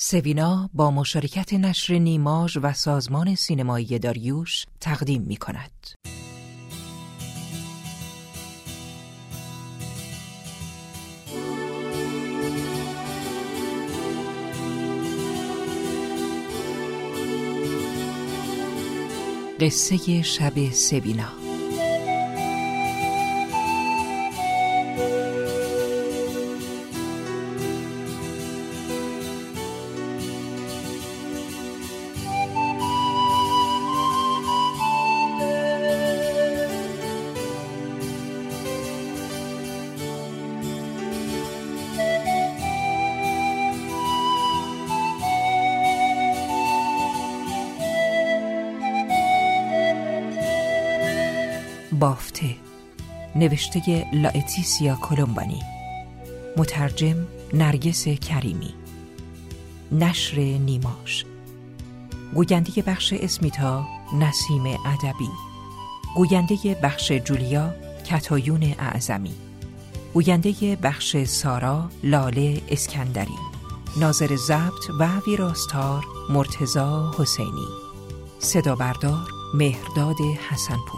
سوینا با مشارکت نشر نیماژ و سازمان سینمایی داریوش تقدیم می‌کند. قصه شب سوینا. بافته، نوشته لائتیسیا کولومبانی، مترجم نرگس کریمی، نشر نیماژ. گوینده بخش اسمیتا نسیم ادبی، گوینده بخش جولیا کتایون اعظمی، گوینده بخش سارا لاله اسکندری، ناظر ضبط و ویراستار مرتضی حسینی، صدا بردار مهرداد حسنپور.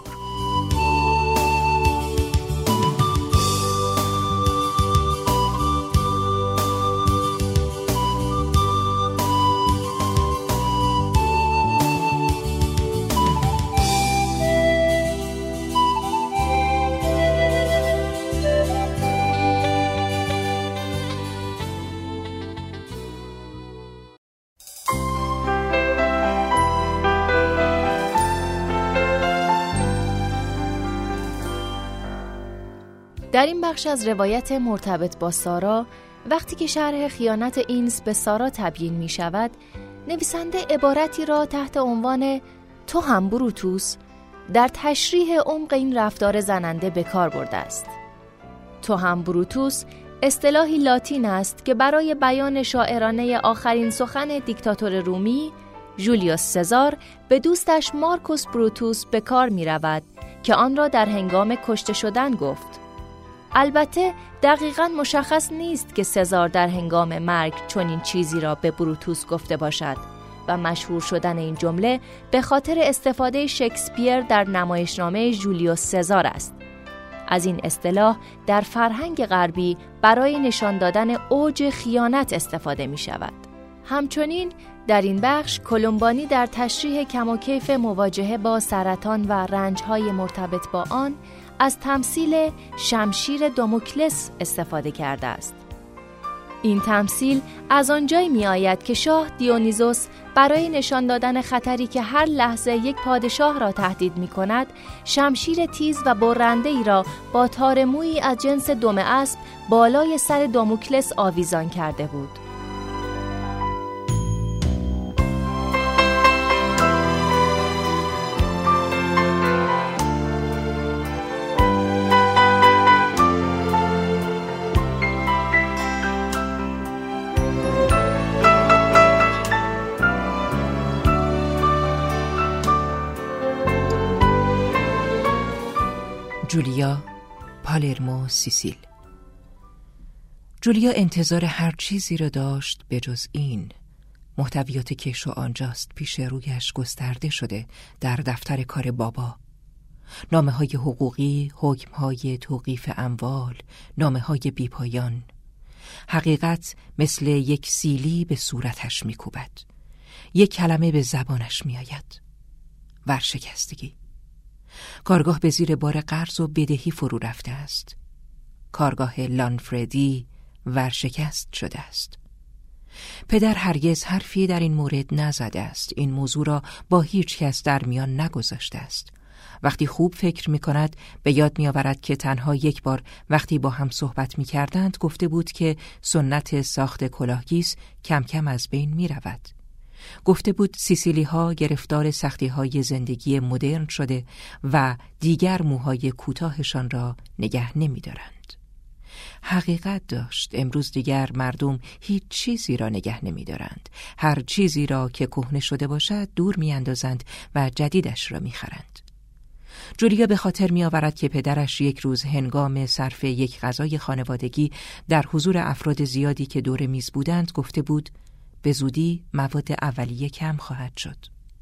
در این بخش از روایت مرتبط با سارا، وقتی که شرح خیانت اینس به سارا تبیین می شود، نویسنده عبارتی را تحت عنوان تو هم بروتوس در تشریح عمق این رفتار زننده به کار برده است. تو هم بروتوس اصطلاحی لاتین است که برای بیان شاعرانه آخرین سخن دیکتاتور رومی جولیوس سزار به دوستش مارکوس بروتوس به کار می رود که آن را در هنگام کشته شدن گفت. البته دقیقاً مشخص نیست که سزار در هنگام مرگ چنین چیزی را به بروتوس گفته باشد و مشهور شدن این جمله به خاطر استفاده شکسپیر در نمایشنامه جولیوس سزار است. از این اصطلاح در فرهنگ غربی برای نشان دادن اوج خیانت استفاده می شود. همچنین در این بخش کولومبانی در تشریح کم و کیف مواجهه با سرطان و رنج‌های مرتبط با آن از تمثیل شمشیر داموکلس استفاده کرده است. این تمثیل از آنجایی می آید که شاه دیونیزوس برای نشان دادن خطری که هر لحظه یک پادشاه را تهدید می کند، شمشیر تیز و برنده ای را با تار مویی از جنس دم اسب بالای سر داموکلس آویزان کرده بود. جولیا، پالرمو، سیسیل. جولیا انتظار هر چیزی را داشت به جز این. محتویات کشو آنجاست پیش رویش گسترده شده در دفتر کار بابا. نامه‌های حقوقی، حکم‌های توقیف اموال، نامه‌های بیپایان. حقیقت مثل یک سیلی به صورتش می‌کوبد. یک کلمه به زبانش می‌آید. ورشکستگی. کارگاه به زیر بار قرض و بدهی فرو رفته است. کارگاه لانفردی ورشکست شده است. پدر هرگز حرفی در این مورد نزده است. این موضوع را با هیچ کس در میان نگذاشته است. وقتی خوب فکر می کند به یاد می آورد که تنها یک بار وقتی با هم صحبت می کردند گفته بود که سنت ساخت کلاهگیس کم کم از بین می رود. گفته بود سیسیلی ها گرفتار سختی های زندگی مدرن شده و دیگر موهای کوتاهشان را نگه نمی دارند. حقیقت داشت. امروز دیگر مردم هیچ چیزی را نگه نمی دارند. هر چیزی را که کهنه شده باشد دور می اندازند و جدیدش را می خرند. جولیا به خاطر می آورد که پدرش یک روز هنگام صرف یک غذای خانوادگی در حضور افراد زیادی که دور میز بودند گفته بود به زودی مواد اولیه کم خواهد شد.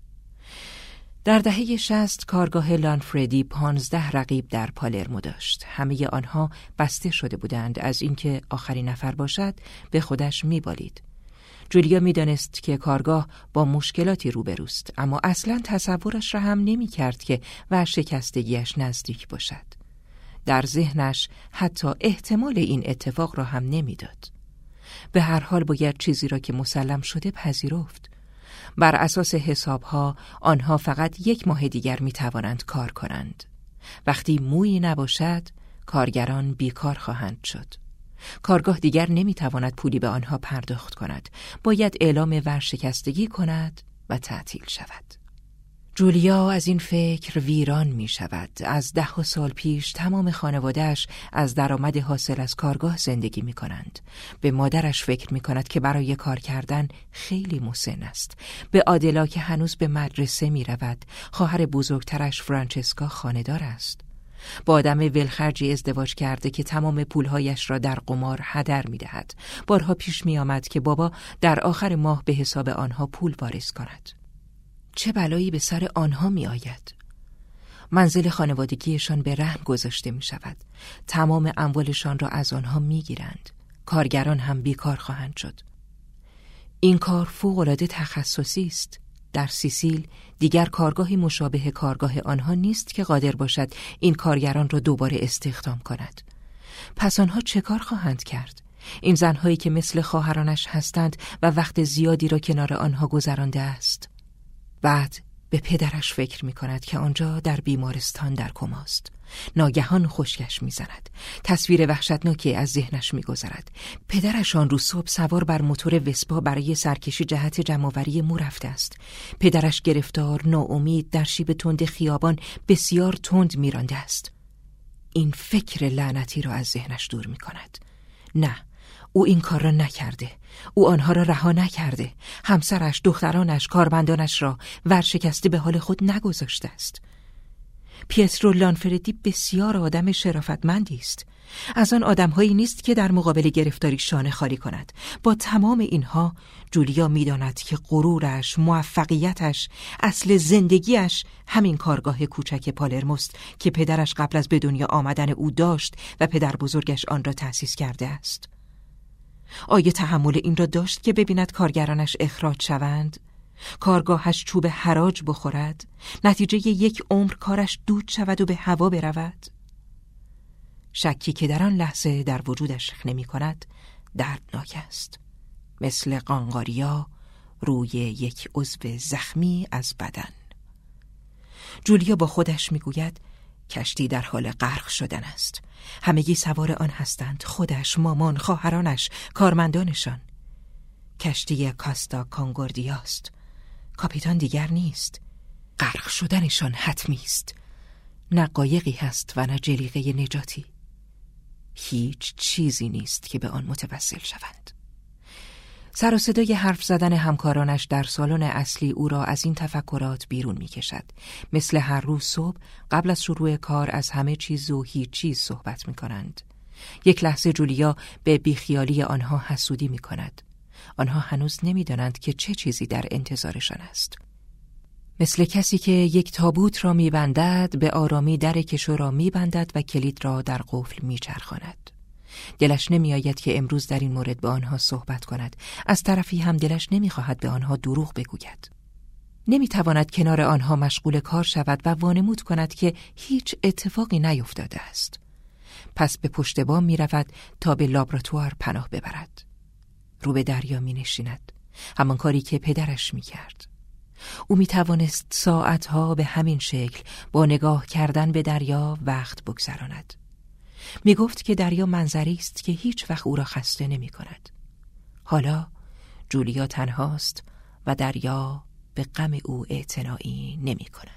در دهه 60 کارگاه لانفردی 15 رقیب در پالرمو داشت. همه آنها بسته شده بودند. از اینکه آخرین نفر باشد به خودش می‌بالید. جولیا می‌دانست که کارگاه با مشکلاتی روبروست، اما اصلاً تصورش را هم نمی‌کرد که ورشکستگیش نزدیک باشد. در ذهنش حتی احتمال این اتفاق را هم نمی‌داد. به هر حال باید چیزی را که مسلم شده پذیرفت. بر اساس حسابها آنها فقط 1 ماه دیگر می‌توانند کار کنند. وقتی مویی نباشد، کارگران بیکار خواهند شد. کارگاه دیگر نمی‌تواند پولی به آنها پرداخت کند. باید اعلام ورشکستگی کند و تعطیل شود. جولیا از این فکر ویران می شود. از 10 سال پیش تمام خانواده‌اش از درآمد حاصل از کارگاه زندگی می کنند. به مادرش فکر می کند که برای کار کردن خیلی مسن است. به آدلا که هنوز به مدرسه می رود. خواهر بزرگترش فرانچسکا خانه‌دار است. با آدم ولخرجی ازدواج کرده که تمام پولهایش را در قمار هدر می دهد. بارها پیش می آمد که بابا در آخر ماه به حساب آنها پول واریز کند. چه بلایی به سر آنها می آید؟ منزل خانوادگیشان به رهن گذاشته می شود. تمام اموالشان را از آنها می گیرند. کارگران هم بیکار خواهند شد. این کار فوق‌العاده تخصصی است. در سیسیل دیگر کارگاهی مشابه کارگاه آنها نیست که قادر باشد این کارگران را دوباره استخدام کند. پس آنها چه کار خواهند کرد؟ این زنهایی که مثل خواهرانش هستند و وقت زیادی را کنار آنها گذرانده است. بعد به پدرش فکر می کند که آنجا در بیمارستان در کماست. ناگهان خشکش می زند. تصویر وحشتناکی از ذهنش می گذرد. پدرش آن روز صبح سوار بر موتور وسپا برای سرکشی جهت جمع‌آوری مو رفته است. پدرش گرفتار، ناامید، در شیب تند خیابان بسیار تند می رانده است. این فکر لعنتی را از ذهنش دور می کند. نه، او این کار را نکرده. او آنها را رها نکرده. همسرش، دخترانش، کارمندانش را ورشکسته به حال خود نگذاشته است. پیترو لانفردی بسیار آدم شرافتمندی است. از آن آدم‌هایی نیست که در مقابل گرفتاری شانه خالی کند. با تمام اینها جولیا می‌داند که غرورش، موفقیتش، اصل زندگیش همین کارگاه کوچک پالرموست که پدرش قبل از به دنیا آمدن او داشت و پدر بزرگش آن را تأسیس کرده است. آیا تحمل این را داشت که ببیند کارگرانش اخراج شوند؟ کارگاهش چوب حراج بخورد؟ نتیجه 1 عمر کارش دود شود و به هوا برود؟ شکی که در آن لحظه در وجودش رخ نمی کند دردناک است. مثل قانقاریا روی 1 عضو زخمی از بدن. جولیا با خودش می گوید کشتی در حال غرق شدن است. همگی سوار آن هستند. خودش، مامان، خواهرانش، کارمندانشان. کشتی کاستا کانگوردیاست. کاپیتان دیگر نیست. غرق شدنشان حتمی است. نه قایقی هست و نه جلیقه نجاتی. هیچ چیزی نیست که به آن متوسل شوند. سر و صدای حرف زدن همکارانش در سالن اصلی او را از این تفکرات بیرون می کشد. مثل هر روز صبح قبل از شروع کار از همه چیز و هیچ چیز صحبت می کنند. 1 لحظه جولیا به بیخیالی آنها حسودی می کند. آنها هنوز نمی دانند که چه چیزی در انتظارشان است. مثل کسی که 1 تابوت را می بندد، به آرامی در کشو را می بندد و کلید را در قفل می چرخاند. دلش نمی آید که امروز در این مورد به آنها صحبت کند. از طرفی هم دلش نمی خواهد به آنها دروغ بگوید. نمی تواند کنار آنها مشغول کار شود و وانمود کند که هیچ اتفاقی نیفتاده است. پس به پشت بام می رود تا به لابراتوار پناه ببرد. رو به دریا می نشیند. همان کاری که پدرش می کرد. او می توانست ساعتها به همین شکل با نگاه کردن به دریا وقت بگذراند. می گفت که دریا منظری است که هیچ وقت او را خسته نمی کند. حالا جولیا تنهاست و دریا به غم او اعتنایی نمی کند.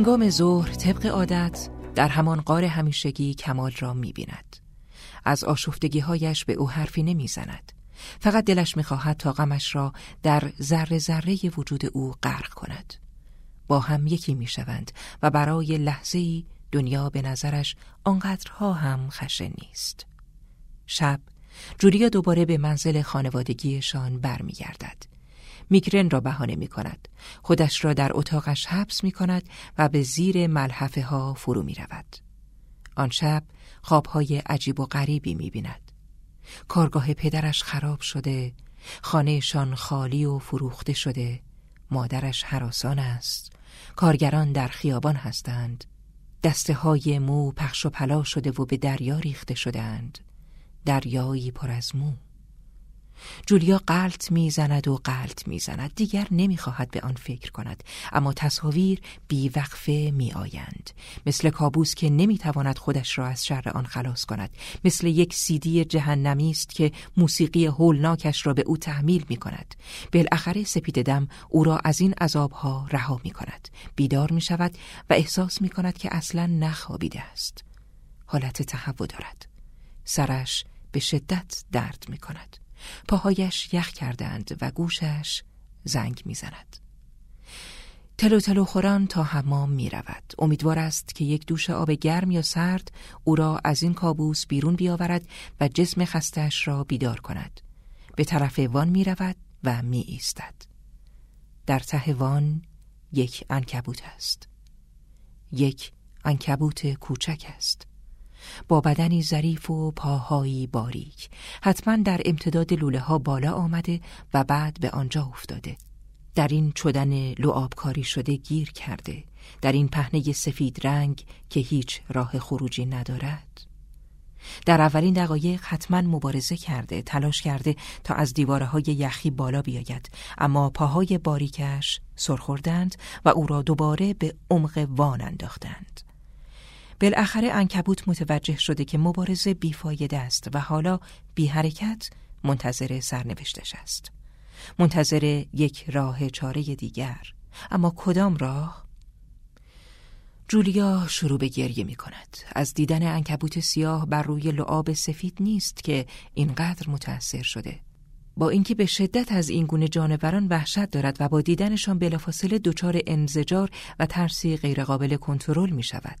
هنگام ظهر طبق عادت در همان غار همیشگی کمال را می‌بیند. از آشفتگی‌هایش به او حرفی نمی‌زند. فقط دلش می‌خواهد تا غمش را در ذره ذره وجود او غرق کند. با هم یکی می‌شوند و برای لحظه‌ای دنیا به نظرش آنقدرها هم خشن نیست. شب جولیا دوباره به منزل خانوادگیشان برمیگردد. میگرن را بهانه می‌کند. خودش را در اتاقش حبس می‌کند و به زیر ملحفه ها فرو می‌رود. آن شب خواب‌های عجیب و غریبی می‌بیند. کارگاه پدرش خراب شده، خانه‌شان خالی و فروخته شده، مادرش هراسان است، کارگران در خیابان هستند، دسته‌های مو پخش و پلا شده و به دریا ریخته شده‌اند، دریایی پر از مو. جولیا غلط میزند و غلط میزند. دیگر نمیخواهد به آن فکر کند، اما تصاویر بیوقفه میآیند، مثل کابوس که نمیتواند خودش را از شر آن خلاص کند، مثل یک CD جهنمی است که موسیقی هولناکش را به او تحمیل میکند. بالاخره سپیددم او را از این عذابها رها میکند. بیدار میشود و احساس میکند که اصلا نخوابیده است. حالت تهوع دارد. سرش به شدت درد میکند. پاهایش یخ کردند و گوشش زنگ میزند. تلو تلو خوران تا حمام می رود. امیدوار است که یک دوش آب گرم یا سرد او را از این کابوس بیرون بیاورد و جسم خسته‌اش را بیدار کند. به طرف وان می رود و می ایستد. در ته وان یک عنکبوت است. یک عنکبوت کوچک است. با بدنی ظریف و پاهایی باریک. حتما در امتداد لوله ها بالا آمده و بعد به آنجا افتاده. در این چدن لعابکاری شده گیر کرده. در این پهنه سفید رنگ که هیچ راه خروجی ندارد. در اولین دقایق حتما مبارزه کرده، تلاش کرده تا از دیوارهای یخی بالا بیاید، اما پاهای باریکش سرخوردند و او را دوباره به عمق وان انداختند. بالاخره عنکبوت متوجه شده که مبارزه بیفایده است و حالا بی حرکت منتظر سرنوشتش است. منتظر یک راه چاره دیگر. اما کدام راه؟ جولیا شروع به گریه می کند. از دیدن عنکبوت سیاه بر روی لعاب سفید نیست که اینقدر متأثر شده. با اینکه به شدت از این گونه جانوران وحشت دارد و با دیدنشان بلافاصله دچار انزجار و ترسی غیرقابل کنترل می شود.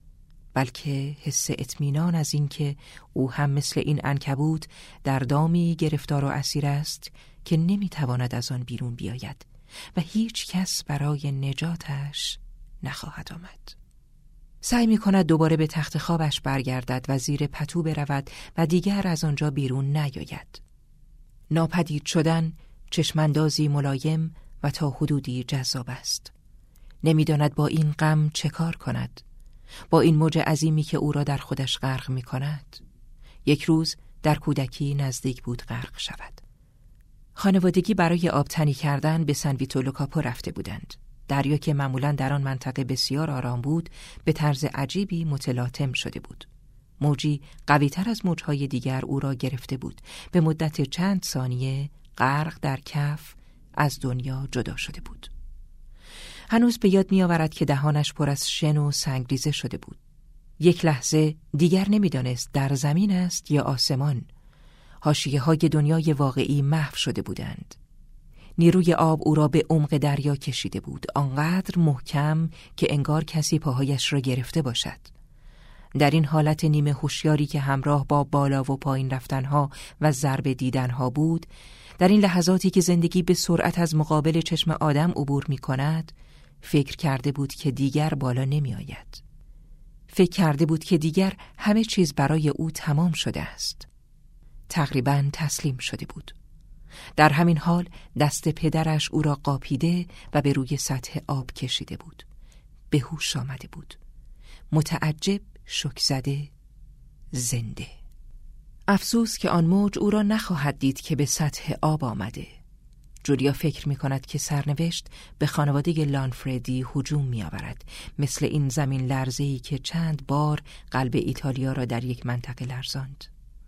بلکه حس اطمینان از اینکه او هم مثل این عنکبوت در دامی گرفتار و اسیر است که نمیتواند از آن بیرون بیاید و هیچ کس برای نجاتش نخواهد آمد. سعی می‌کند دوباره به تخت خوابش برگردد و زیر پتو برود و دیگر از آنجا بیرون نیاید. ناپدید شدن چشماندازی ملایم و تا حدودی جذاب است. نمی‌داند با این غم چه کار کند، با این موج عظیمی که او را در خودش غرق می‌کند. یک روز در کودکی نزدیک بود غرق شود. خانوادگی برای آبتنی کردن به سن ویتولو کاپو رفته بودند. دریا که معمولاً در آن منطقه بسیار آرام بود، به طرز عجیبی متلاطم شده بود. موجی قوی‌تر از موج‌های دیگر او را گرفته بود. به مدت چند ثانیه غرق در کف از دنیا جدا شده بود. هنوز به یاد می‌آورد که دهانش پر از شن و سنگریزه شده بود. یک لحظه دیگر نمی‌دانست در زمین است یا آسمان. حاشیه‌های دنیای واقعی محو شده بودند. نیروی آب او را به عمق دریا کشیده بود، آنقدر محکم که انگار کسی پاهایش را گرفته باشد. در این حالت نیمه هوشیاری که همراه با بالا و پایین رفتنها و ضرب دیدنها بود، در این لحظاتی که زندگی به سرعت از مقابل چشم آدم عبور می‌کند، فکر کرده بود که دیگر بالا نمی آید. فکر کرده بود که دیگر همه چیز برای او تمام شده است. تقریباً تسلیم شده بود. در همین حال دست پدرش او را قاپیده و به روی سطح آب کشیده بود. به هوش آمده بود. متعجب، شوک‌زده، زنده. افسوس که آن موج او را نخواهد دید که به سطح آب آمده. جولیا فکر می کند که سرنوشت به خانواده لانفردی هجوم می آورد، مثل این زمین لرزه‌ای که چند بار قلب ایتالیا را در یک منطقه لرزاند.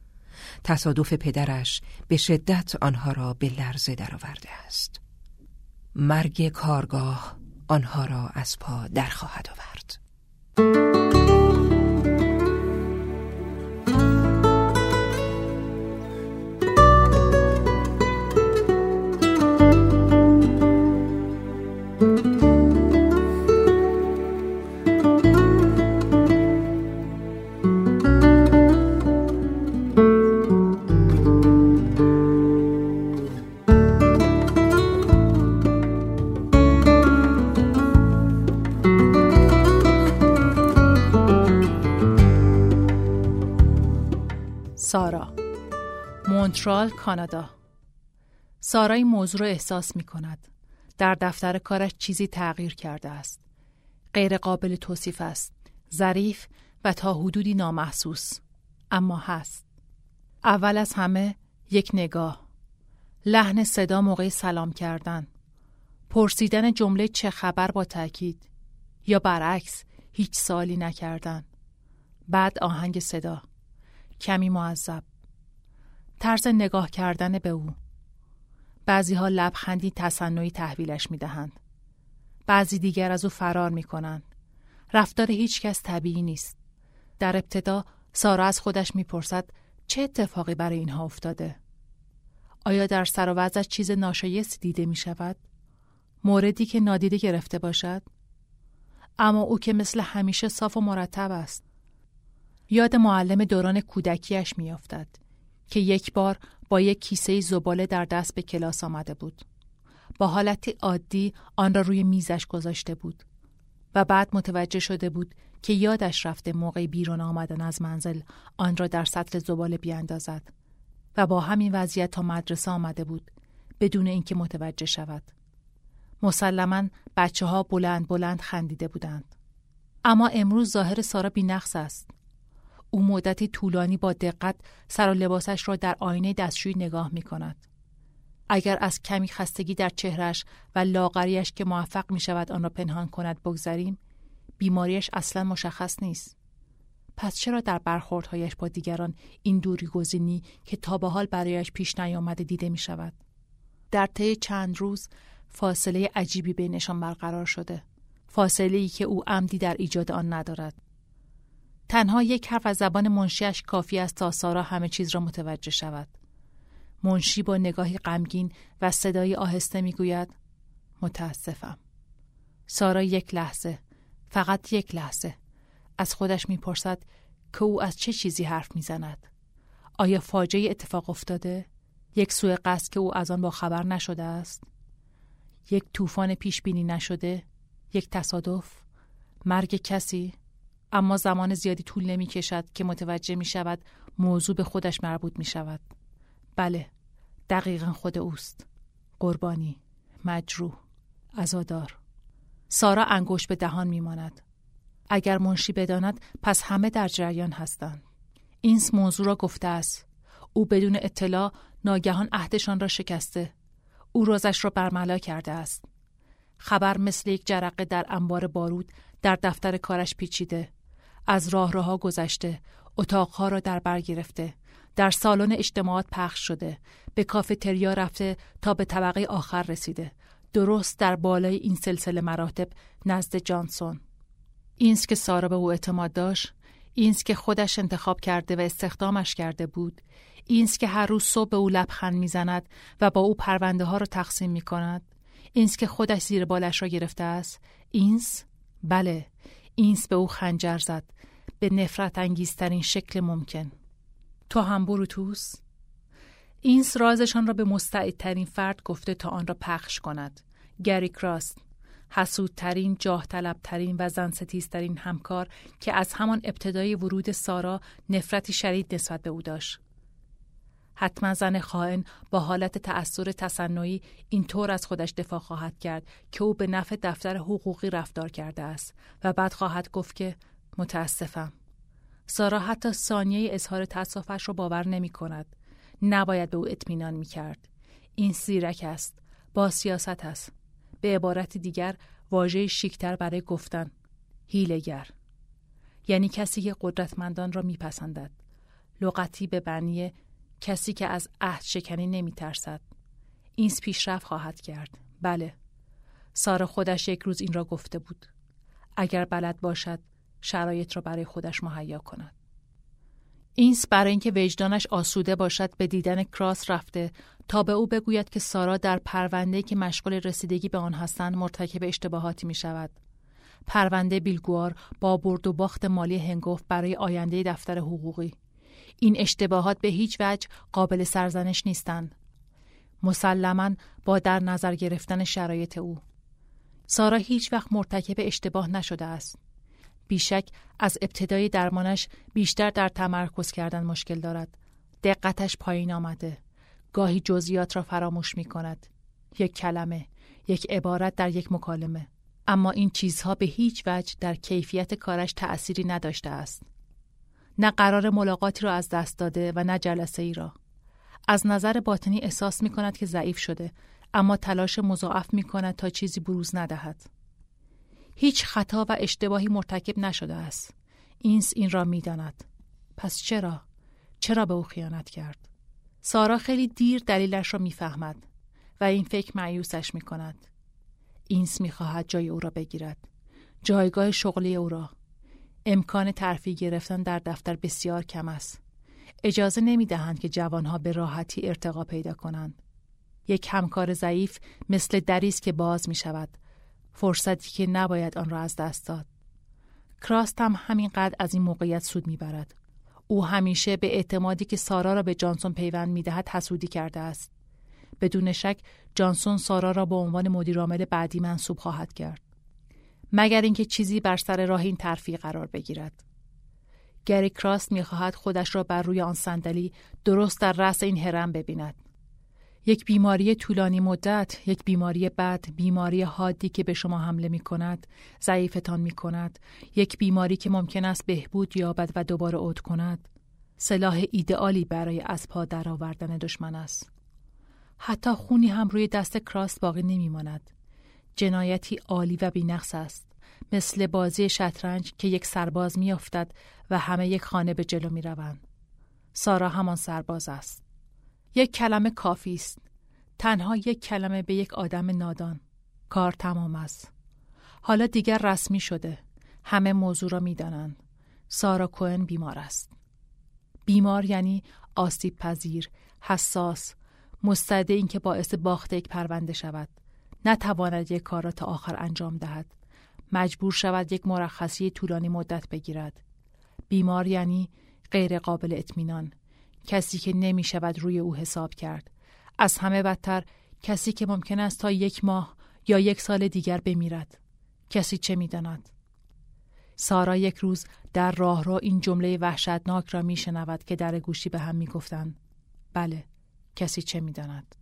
تصادف پدرش به شدت آنها را به لرزه درآورده است. مرگ کارگاه آنها را از پا در خواهد آورد. سارا، مونترال، کانادا. سارا این موضوع را احساس می کند. در دفتر کارش چیزی تغییر کرده است. غیر قابل توصیف است. ظریف و تا حدودی نامحسوس. اما هست. اول از همه یک نگاه. لحن صدا موقع سلام کردن. پرسیدن جمله چه خبر با تأکید. یا برعکس هیچ سوالی نکردن. بعد آهنگ صدا. کمی معذب. طرز نگاه کردن به او. بعضی ها لبخندی تصنعی تحویلش می دهند. بعضی دیگر از او فرار می کنند. رفتار هیچ کس طبیعی نیست. در ابتدا سارا از خودش می پرسد چه اتفاقی برای اینها افتاده؟ آیا در سر و وضعش چیز ناشایستی دیده می شود؟ موردی که نادیده گرفته باشد؟ اما او که مثل همیشه صاف و مرتب است. یاد معلم دوران کودکیش می افتد که یک بار با یک کیسه زباله در دست به کلاس آمده بود. با حالتی عادی آن را روی میزش گذاشته بود و بعد متوجه شده بود که یادش رفته موقع بیرون آمدن از منزل آن را در سطل زباله بیاندازد و با همین وضعیت تا مدرسه آمده بود بدون اینکه متوجه شود. مسلماً بچه‌ها بلند بلند خندیده بودند. اما امروز ظاهر سارا بی‌نقص است. او مدتی طولانی با دقت سر و لباسش را در آینه دستشویی نگاه می کند. اگر از کمی خستگی در چهرش و لاغریش که موفق می شود آن را پنهان کند بگذاریم، بیماریش اصلا مشخص نیست. پس چرا در برخوردهایش با دیگران این دوری گزینی که تا به حال برایش پیش نیامده دیده می شود؟ در طی چند روز فاصله عجیبی بینشان برقرار شده. فاصله‌ای که او عمدی در ایجاد آن ندارد. تنها یک حرف از زبان منشیش کافی است تا سارا همه چیز را متوجه شود. منشی با نگاهی غمگین و صدای آهسته میگوید متاسفم. سارا یک لحظه، فقط یک لحظه از خودش میپرسد که او از چه چیزی حرف میزند. آیا فاجعه اتفاق افتاده؟ یک سوء قصد که او از آن با خبر نشده است؟ یک طوفان پیش بینی نشده؟ یک تصادف؟ مرگ کسی؟ اما زمان زیادی طول نمی کشد که متوجه می شود موضوع به خودش مربوط می شود. بله، دقیقاً خود اوست. قربانی، مجروح، عزادار. سارا انگشت به دهان می ماند. اگر منشی بداند پس همه در جریان هستند. اینس موضوع را گفته است. او بدون اطلاع ناگهان عهدشان را شکسته. او رازش را برملا کرده است. خبر مثل یک جرقه در انبار بارود در دفتر کارش پیچیده. از راهروها گذشته، اتاقها را در بر گرفته، در سالن اجتماعات پخش شده، به کافتریا رفته تا به طبقه آخر رسیده، درست در بالای این سلسله مراتب نزد جانسون. اینست که سارا به او اعتماد داشت، اینست که خودش انتخاب کرده و استخدامش کرده بود، اینست که هر روز صبح به او لبخند میزند و با او پرونده ها را تقسیم می کند، اینست که خودش زیر بالش را گرفته است، اینست؟ بله، اینست به او خنجر زد به نفرت انگیزترین شکل ممکن. تو هم بروتوس؟ اینست رازشان را به مستعدترین فرد گفته تا آن را پخش کند. گری کراست، حسودترین، جاه طلبترین و زنستیزترین همکار که از همان ابتدای ورود سارا نفرتی شدید نسبت به او داشت. حتما زن خائن با حالت تأثیر تصنعی اینطور از خودش دفاع خواهد کرد که او به نفع دفتر حقوقی رفتار کرده است و بعد خواهد گفت که متاسفم. سارا حتی ثانیه اظهار تأسفش را باور نمی کند. نباید به او اطمینان می کرد. این زیرک است، با سیاست است. به عبارت دیگر واژه شیکتر برای گفتن حیله‌گر، یعنی کسی که قدرتمندان را می پسندد. لغتی به معنی کسی که از عهد شکنی نمی ترسد. اینس پیشرفت خواهد کرد. بله. سارا خودش یک روز این را گفته بود. اگر بلد باشد شرایط را برای خودش مهیا کند. اینس برای اینکه وجدانش آسوده باشد به دیدن کراس رفته تا به او بگوید که سارا در پرونده‌ای که مشغول رسیدگی به آن هستند مرتکب اشتباهاتی می شود. پرونده بیلگوار با برد و باخت مالی هنگفت برای آینده دفتر حقوقی. این اشتباهات به هیچ وجه قابل سرزنش نیستند. مسلماً با در نظر گرفتن شرایط او. سارا هیچ وقت مرتکب اشتباه نشده است. بیشک از ابتدای درمانش بیشتر در تمرکز کردن مشکل دارد. دقتش پایین آمده. گاهی جزئیات را فراموش می کند. یک کلمه، یک عبارت در یک مکالمه. اما این چیزها به هیچ وجه در کیفیت کارش تأثیری نداشته است. نه قرار ملاقاتی را از دست داده و نه جلسه ای را. از نظر باطنی احساس می کند که ضعیف شده، اما تلاش مضاعف می کند تا چیزی بروز ندهد. هیچ خطا و اشتباهی مرتکب نشده است. اینس این را می داند. پس چرا به او خیانت کرد؟ سارا خیلی دیر دلیلش را می فهمد و این فکر مایوسش می کند. اینس می خواهد جای او را بگیرد. جایگاه شغلی او را. امکان ترفیع گرفتن در دفتر بسیار کم است. اجازه نمی دهند که جوانها به راحتی ارتقا پیدا کنند. یک همکار ضعیف مثل دری است که باز می شود. فرصتی که نباید آن را از دست داد. کراست هم همینقدر از این موقعیت سود می برد. او همیشه به اعتمادی که سارا را به جانسون پیوند می دهد حسودی کرده است. بدون شک جانسون سارا را به عنوان مدیرعامل بعدی منصوب خواهد کرد. مگر اینکه چیزی بر سر راه این ترفیع قرار بگیرد. گری کراست می خواهد خودش را بر روی آن صندلی درست در رأس این هرم ببیند. یک بیماری طولانی مدت، یک بیماری بد، بیماری حادی که به شما حمله می کند، ضعیفتان می کند، یک بیماری که ممکن است بهبود یابد و دوباره عود کند، سلاح ایدئالی برای از پا درآوردن دشمن است. حتی خونی هم روی دست کراست باقی نمی ماند. جنایتی عالی و بی‌نقص است. مثل بازی شطرنج که یک سرباز می افتد و همه یک خانه به جلو می روند. سارا همان سرباز است. یک کلمه کافی است. تنها یک کلمه به یک آدم نادان. کار تمام است. حالا دیگر رسمی شده. همه موضوع را می دانند. سارا کوئن بیمار است. بیمار یعنی آسیب پذیر، حساس، مستعد این که باعث باخت یک پرونده شود. نتواند یک کار را تا آخر انجام دهد. مجبور شود یک مرخصی طولانی مدت بگیرد. بیمار یعنی غیر قابل اطمینان. کسی که نمی شود روی او حساب کرد. از همه بدتر کسی که ممکن است تا 1 ماه یا 1 سال دیگر بمیرد. کسی چه می داند؟ سارا یک روز در راهرو این جمله وحشتناک را می شنود که در گوشی به هم می گفتند. بله، کسی چه می داند؟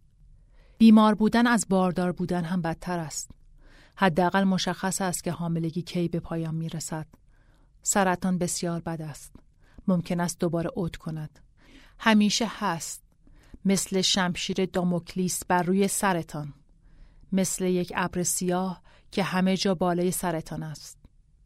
بیمار بودن از باردار بودن هم بدتر است. حداقل مشخص است که حاملگی کی به پایان می رسد. سرطان بسیار بد است. ممکن است دوباره عود کند. همیشه هست. مثل شمشیر داموکلیس بر روی سرتان. مثل یک ابر سیاه که همه جا بالای سرتان است.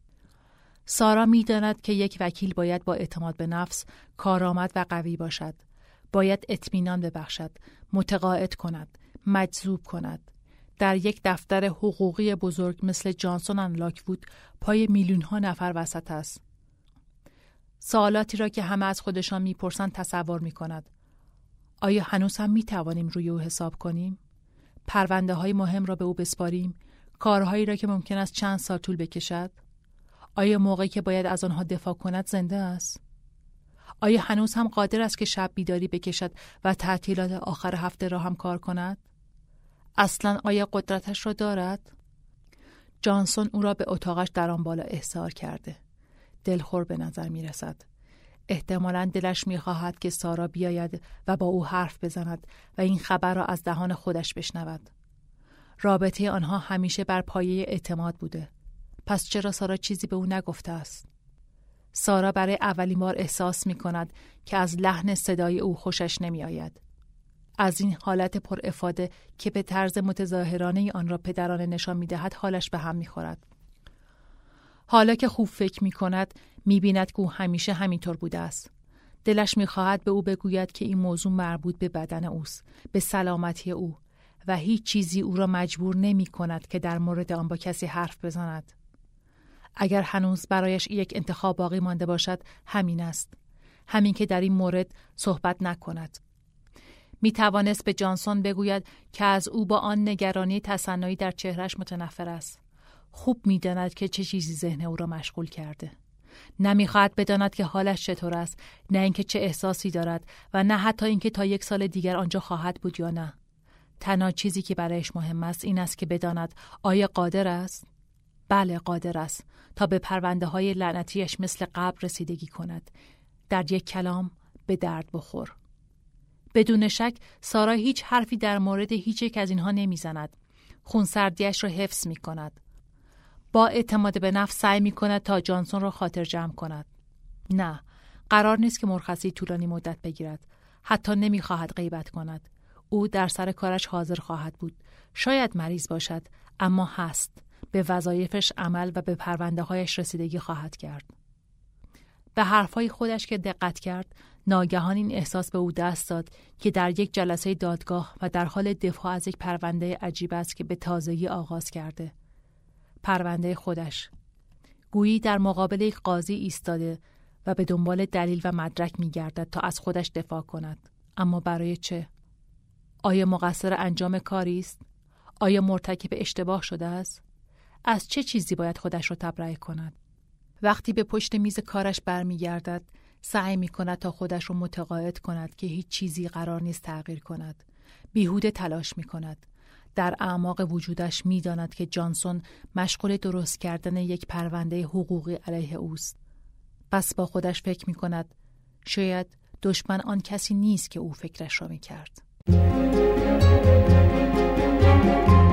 سارا می داند که یک وکیل باید با اعتماد به نفس کارآمد و قوی باشد. باید اطمینان ببخشد، متقاعد کند، مجذوب کند. در یک دفتر حقوقی بزرگ مثل جانسون اند لاکوود پای میلیون‌ها نفر وسط است. سوالاتی را که همه از خودشان میپرسند تصور میکند. آیا هنوز هم میتوانیم روی او حساب کنیم؟ پرونده های مهم را به او بسپاریم؟ کارهایی را که ممکن است چند سال طول بکشد؟ آیا موقعی که باید از آنها دفاع کند زنده است؟ آیا هنوز هم قادر است که شب بیداری بکشد و تعطیلات آخر هفته را هم کار کند؟ اصلاً آیا قدرتش را دارد؟ جانسون او را به اتاقش در آن بالا احضار کرده. دلخور به نظر می رسد. احتمالاً دلش می خواهد که سارا بیاید و با او حرف بزند و این خبر را از دهان خودش بشنود. رابطه آنها همیشه بر پایه اعتماد بوده. پس چرا سارا چیزی به او نگفته است؟ سارا برای اولین بار احساس می کند که از لحن صدای او خوشش نمی آید. از این حالت پر افاده که به طرز متظاهرانه آن را پدرانه نشان می دهد حالش به هم می خورد. حالا که خوب فکر می کند می بیند که او همیشه همینطور بوده است. دلش می خواهد به او بگوید که این موضوع مربوط به بدن اوست، به سلامتی او و هیچ چیزی او را مجبور نمی کند که در مورد آن با کسی حرف بزند. اگر هنوز برایش یک انتخاب باقی مانده باشد، همین است. همین که در این مورد صحبت نکند. می توانست به جانسون بگوید که از او با آن نگرانی تصنعی در چهرش متنفر است. خوب می داند که چه چیزی ذهن او را مشغول کرده. نمیخواهد بداند که حالش چطور است، نه اینکه چه احساسی دارد و نه حتی اینکه تا 1 سال دیگر آنجا خواهد بود یا نه. تنها چیزی که برایش مهم است این است که بداند آیا قادر است؟ بله قادر است تا به پرونده های لعنتیش مثل قبل رسیدگی کند. در یک کلام به درد بخور. بدون شک سارا هیچ حرفی در مورد هیچ یک از اینها نمیزند. خونسردیش را حفظ می کند. با اعتماد به نفس سعی می کند تا جانسون را خاطر جمع کند. نه، قرار نیست که مرخصی طولانی مدت بگیرد. حتی نمی خواهد غیبت کند. او در سر کارش حاضر خواهد بود. شاید مریض باشد، اما هست. به وظایفش عمل و به پرونده هایش رسیدگی خواهد کرد. به حرفهای خودش که دقت کرد، ناگهان این احساس به او دست داد که در یک جلسه دادگاه و در حال دفاع از یک پرونده عجیب است که به تازگی آغاز کرده. پرونده خودش. گویی در مقابل یک قاضی ایستاده و به دنبال دلیل و مدرک می گردد تا از خودش دفاع کند. اما برای چه؟ آیا مقصر انجام کاری است؟ آیا مرتکب اشتباه شده است؟ از چه چیزی باید خودش را تبرئه کند؟ وقتی به پشت میز کارش برمیگردد، سعی می کند تا خودش را متقاعد کند که هیچ چیزی قرار نیست تغییر کند. بیهوده تلاش می کند. در اعماق وجودش می داند که جانسون مشغول درست کردن یک پرونده حقوقی علیه اوست. پس با خودش فکر می کند شاید دشمن آن کسی نیست که او فکرش را می کرد.